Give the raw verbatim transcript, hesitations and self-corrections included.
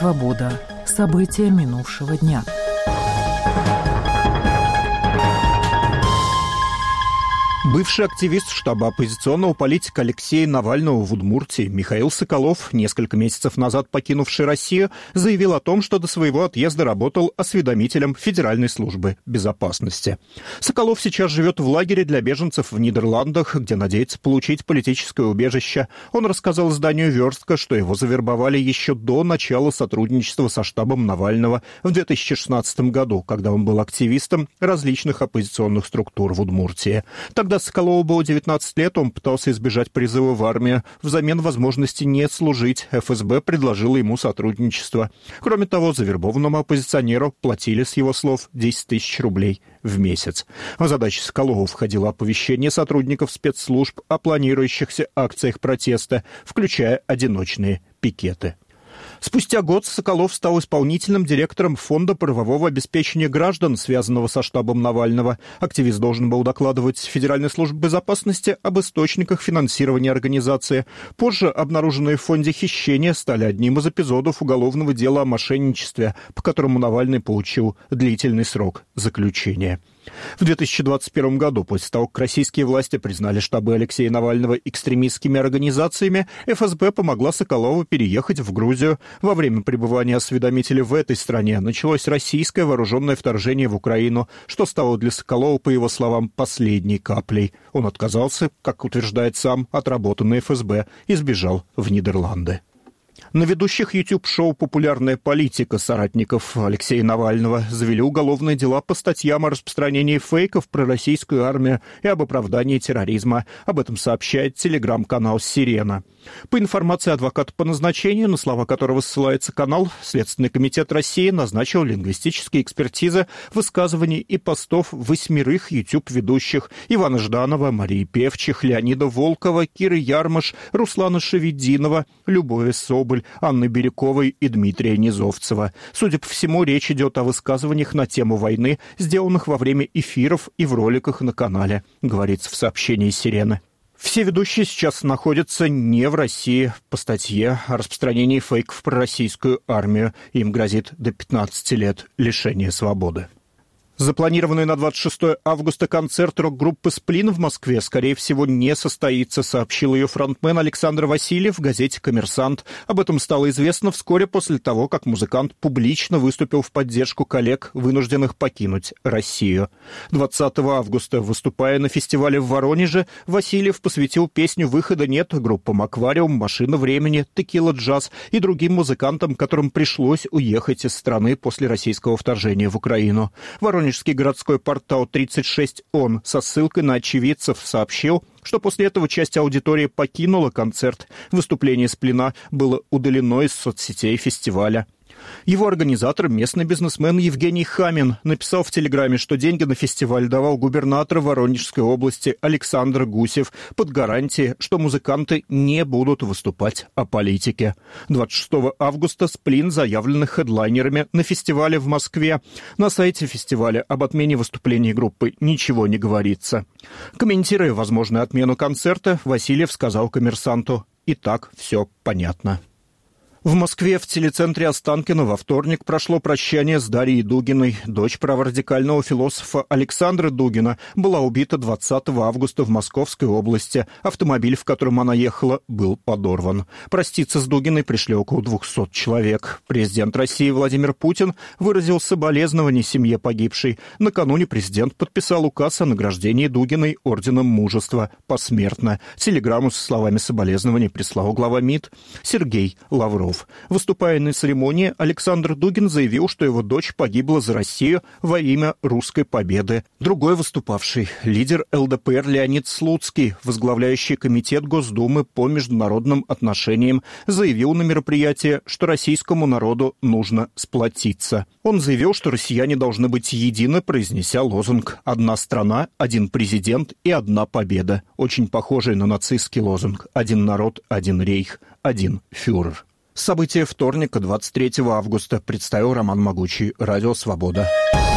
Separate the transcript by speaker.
Speaker 1: Свобода. События минувшего дня.
Speaker 2: Бывший активист штаба оппозиционного политика Алексея Навального в Удмуртии Михаил Соколов, несколько месяцев назад покинувший Россию, заявил о том, что до своего отъезда работал осведомителем Федеральной службы безопасности. Соколов сейчас живет в лагере для беженцев в Нидерландах, где надеется получить политическое убежище. Он рассказал изданию «Верстка», что его завербовали еще до начала сотрудничества со штабом Навального в две тысячи шестнадцатом году, когда он был активистом различных оппозиционных структур в Удмуртии. Тогда Соколову было девятнадцать лет, он пытался избежать призыва в армию. Взамен возможности не служить эф эс бэ предложила ему сотрудничество. Кроме того, завербованному оппозиционеру платили, с его слов, десять тысяч рублей в месяц. В задачи Соколова входило оповещение сотрудников спецслужб о планирующихся акциях протеста, включая одиночные пикеты. Спустя год Соколов стал исполнительным директором Фонда правового обеспечения граждан, связанного со штабом Навального. Активист должен был докладывать Федеральной службе безопасности об источниках финансирования организации. Позже обнаруженные в фонде хищения стали одним из эпизодов уголовного дела о мошенничестве, по которому Навальный получил длительный срок заключения. В две тысячи двадцать первом году, после того, как российские власти признали штабы Алексея Навального экстремистскими организациями, эф эс бэ помогла Соколову переехать в Грузию. Во время пребывания осведомителя в этой стране началось российское вооруженное вторжение в Украину, что стало для Соколова, по его словам, последней каплей. Он отказался, как утверждает сам, от работы на эф эс бэ и сбежал в Нидерланды. На ведущих YouTube-шоу «Популярная политика» соратников Алексея Навального завели уголовные дела по статьям о распространении фейков про российскую армию и об оправдании терроризма. Об этом сообщает телеграм-канал «Сирена». По информации адвоката по назначению, на слова которого ссылается канал, Следственный комитет России назначил лингвистические экспертизы высказываний и постов восьмерых YouTube-ведущих: Ивана Жданова, Марии Певчих, Леонида Волкова, Киры Ярмаш, Руслана Шевединова, Любови Соболь, Анны Бирюковой и Дмитрия Низовцева. Судя по всему, речь идет о высказываниях на тему войны, сделанных во время эфиров и в роликах на канале, говорится в сообщении «Сирены». Все ведущие сейчас находятся не в России. По статье о распространении фейков про российскую армию им грозит до пятнадцати лет лишения свободы. Запланированный на двадцать шестое августа концерт рок-группы «Сплин» в Москве, скорее всего, не состоится, сообщил ее фронтмен Александр Васильев в газете «Коммерсант». Об этом стало известно вскоре после того, как музыкант публично выступил в поддержку коллег, вынужденных покинуть Россию. двадцатого августа, выступая на фестивале в Воронеже, Васильев посвятил песню «Выхода нет» группам «Аквариум», «Машина времени», «Текила Джаз» и другим музыкантам, которым пришлось уехать из страны после российского вторжения в Украину. Воронеж Воронежский городской портал тридцать шесть ОН со ссылкой на очевидцев сообщил, что после этого часть аудитории покинула концерт. Выступление «Сплина» было удалено из соцсетей фестиваля. Его организатор, местный бизнесмен Евгений Хамин, написал в Телеграме, что деньги на фестиваль давал губернатор Воронежской области Александр Гусев под гарантией, что музыканты не будут выступать о политике. двадцать шестого августа «Сплин» заявлены хедлайнерами на фестивале в Москве. На сайте фестиваля об отмене выступлений группы ничего не говорится. Комментируя возможную отмену концерта, Васильев сказал «Коммерсанту»: «И так все понятно». В Москве в телецентре Останкино во вторник прошло прощание с Дарьей Дугиной. Дочь праворадикального философа Александра Дугина была убита двадцатого августа в Московской области. Автомобиль, в котором она ехала, был подорван. Проститься с Дугиной пришли около двухсот человек. Президент России Владимир Путин выразил соболезнования семье погибшей. Накануне президент подписал указ о награждении Дугиной орденом Мужества посмертно. Телеграмму со словами соболезнований прислал глава МИД Сергей Лавров. Выступая на церемонии, Александр Дугин заявил, что его дочь погибла за Россию во имя русской победы. Другой выступавший, лидер эл дэ пэ эр Леонид Слуцкий, возглавляющий комитет Госдумы по международным отношениям, заявил на мероприятии, что российскому народу нужно сплотиться. Он заявил, что россияне должны быть едины, произнеся лозунг «Одна страна, один президент и одна победа», очень похожий на нацистский лозунг «Один народ, один рейх, один фюрер». События вторника, двадцать третьего августа, представил Роман Могучий, Радио Свобода.